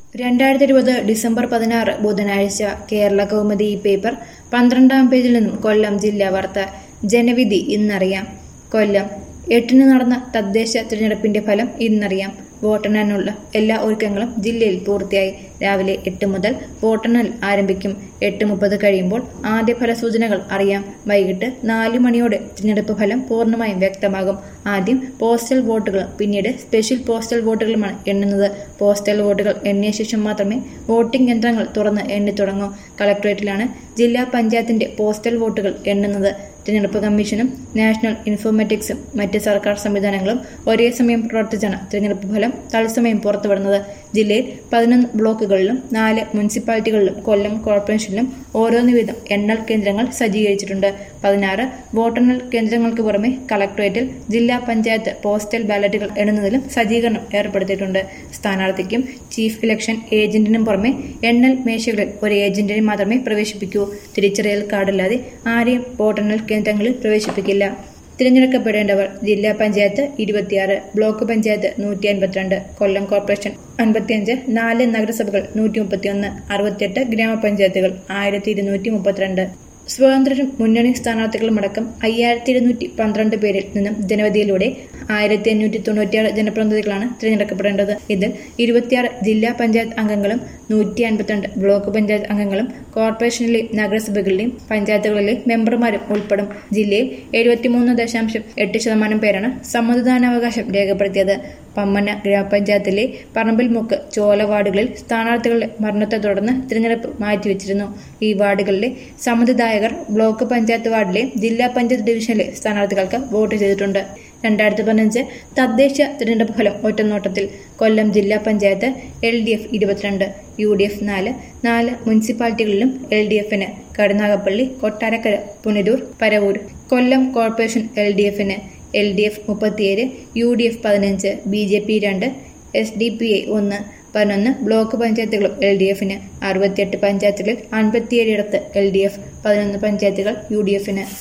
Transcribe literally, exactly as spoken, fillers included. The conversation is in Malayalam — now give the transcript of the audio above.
രണ്ടായിരത്തി ഇരുപത് ഡിസംബർ പതിനാറ് ബുധനാഴ്ച കേരള കൗമുദി പേപ്പർ പന്ത്രണ്ടാം പേജിൽ നിന്നും കൊല്ലം ജില്ലാ വാർത്ത. ജനവിധി ഇന്നറിയാം. കൊല്ലം എട്ടിന് നടന്ന തദ്ദേശ തിരഞ്ഞെടുപ്പിന്റെ ഫലം ഇന്നറിയാം. വോട്ടെണ്ണാനുള്ള എല്ലാ ഒരുക്കങ്ങളും ജില്ലയിൽ പൂർത്തിയായി. രാവിലെ എട്ട് മുതൽ വോട്ടെണ്ണൽ ആരംഭിക്കും. എട്ട് മുപ്പത് കഴിയുമ്പോൾ ആദ്യ ഫലസൂചനകൾ അറിയാം. വൈകിട്ട് നാലു മണിയോടെ തിരഞ്ഞെടുപ്പ് ഫലം പൂർണ്ണമായും വ്യക്തമാകും. ആദ്യം പോസ്റ്റൽ വോട്ടുകളും പിന്നീട് സ്പെഷ്യൽ പോസ്റ്റൽ വോട്ടുകളുമാണ് എണ്ണുന്നത്. പോസ്റ്റൽ വോട്ടുകൾ എണ്ണിയ ശേഷം മാത്രമേ വോട്ടിംഗ് യന്ത്രങ്ങൾ തുറന്ന് എണ്ണിത്തുടങ്ങൂ. കളക്ടറേറ്റിലാണ് ജില്ലാ പഞ്ചായത്തിന്റെ പോസ്റ്റൽ വോട്ടുകൾ എണ്ണുന്നത്. തിരഞ്ഞെടുപ്പ് കമ്മീഷനും നാഷണൽ ഇൻഫോർമാറ്റിക്സും മറ്റ് സർക്കാർ സംവിധാനങ്ങളും ഒരേ സമയം പ്രവർത്തിച്ചാണ് തിരഞ്ഞെടുപ്പ് ഫലം തത്സമയം പുറത്തുവിടുന്നത്. ജില്ലയിൽ പതിനൊന്ന് ബ്ലോക്കുകളിലും നാല് മുനിസിപ്പാലിറ്റികളിലും കൊല്ലം കോർപ്പറേഷനിലും ഓരോന്ന് വീതം എണ്ണൽ കേന്ദ്രങ്ങൾ സജ്ജീകരിച്ചിട്ടുണ്ട്. പതിനാറ് വോട്ടെണ്ണൽ കേന്ദ്രങ്ങൾക്ക് പുറമെ കളക്ടറേറ്റിൽ ജില്ലാ പഞ്ചായത്ത് പോസ്റ്റൽ ബാലറ്റുകൾ എണ്ണുന്നതിലും സജ്ജീകരണം ഏർപ്പെടുത്തിയിട്ടുണ്ട്. സ്ഥാനാർത്ഥിക്കും ചീഫ് ഇലക്ഷൻ ഏജന്റിനും പുറമെ എണ്ണൽ മേശകളിൽ ഒരു ഏജന്റിനെ മാത്രമേ പ്രവേശിപ്പിക്കൂ. തിരിച്ചറിയൽ കാർഡില്ലാതെ ആരെയും വോട്ടെണ്ണൽ കേന്ദ്രങ്ങളിൽ പ്രവേശിപ്പിക്കില്ല. തിരഞ്ഞെടുക്കപ്പെടേണ്ടവർ ജില്ലാ പഞ്ചായത്ത് ഇരുപത്തിയാറ്, ബ്ലോക്ക് പഞ്ചായത്ത് നൂറ്റി അൻപത്തിരണ്ട്, കൊല്ലം കോർപ്പറേഷൻ അൻപത്തിയഞ്ച്, നാല് നഗരസഭകൾ നൂറ്റി മുപ്പത്തിയൊന്ന്, അറുപത്തിയെട്ട് ഗ്രാമപഞ്ചായത്തുകൾ ആയിരത്തി ഇരുന്നൂറ്റി മുപ്പത്തിരണ്ട്. സ്വതന്ത്രരും മുന്നണി സ്ഥാനാർത്ഥികളുമടക്കം അയ്യായിരത്തി ഇരുന്നൂറ്റി പന്ത്രണ്ട് പേരിൽ നിന്നും ജനവിധിയിലൂടെ ആയിരത്തി അഞ്ഞൂറ്റി തൊണ്ണൂറ്റിയാറ് ജനപ്രതിനിധികളാണ് തിരഞ്ഞെടുക്കപ്പെടേണ്ടത്. ഇതിൽ ഇരുപത്തിയാറ് ജില്ലാ പഞ്ചായത്ത് അംഗങ്ങളും നൂറ്റി അൻപത്തിരണ്ട് ബ്ലോക്ക് പഞ്ചായത്ത് അംഗങ്ങളും കോർപ്പറേഷനിലെയും നഗരസഭകളിലെയും പഞ്ചായത്തുകളിലെ മെമ്പർമാരും ഉൾപ്പെടും. ജില്ലയിൽ എഴുപത്തിമൂന്ന് ദശാംശം എട്ട് ശതമാനം പേരാണ് സമ്മതിദാനാവകാശം രേഖപ്പെടുത്തിയത്. പമ്മന ഗ്രാമപഞ്ചായത്തിലെ പറമ്പിൽമുക്ക്, ചോല വാർഡുകളിൽ സ്ഥാനാർത്ഥികളുടെ മരണത്തെ തുടർന്ന് തിരഞ്ഞെടുപ്പ് മാറ്റിവെച്ചിരുന്നു. ഈ വാർഡുകളിലെ സമ്മതിദായകർ ബ്ലോക്ക് പഞ്ചായത്ത് വാർഡിലെ ജില്ലാ പഞ്ചായത്ത് ഡിവിഷനിലെ സ്ഥാനാർത്ഥികൾക്ക് വോട്ട് ചെയ്തിട്ടുണ്ട്. രണ്ടായിരത്തി പതിനഞ്ച് തദ്ദേശ തിരഞ്ഞെടുപ്പ് ഫലം ഒറ്റനോട്ടത്തിൽ. കൊല്ലം ജില്ലാ പഞ്ചായത്ത് എൽ ഡി എഫ് ഇരുപത്തിരണ്ട്, യു ഡി എഫ് നാല്. നാല് മുനിസിപ്പാലിറ്റികളിലും എൽ ഡി എഫിന് Karunagappally, Kottarakkara, Punalur, Paravur. Kollam corporation L D എഫിന് എൽ ഡി എഫ് മുപ്പത്തിയേഴ്, യു ഡി എഫ് പതിനഞ്ച്, ബി ജെ പി രണ്ട്, എസ് ഡി പി ഐ ഒന്ന്. പതിനൊന്ന് ബ്ലോക്ക് പഞ്ചായത്തുകളും എൽ ഡി എഫിന്. അറുപത്തിയെട്ട് പഞ്ചായത്തുകളിൽ അൻപത്തിയേഴിടത്ത് എൽ ഡി എഫ്, പതിനൊന്ന് പഞ്ചായത്തുകൾ യു ഡി എഫിന്.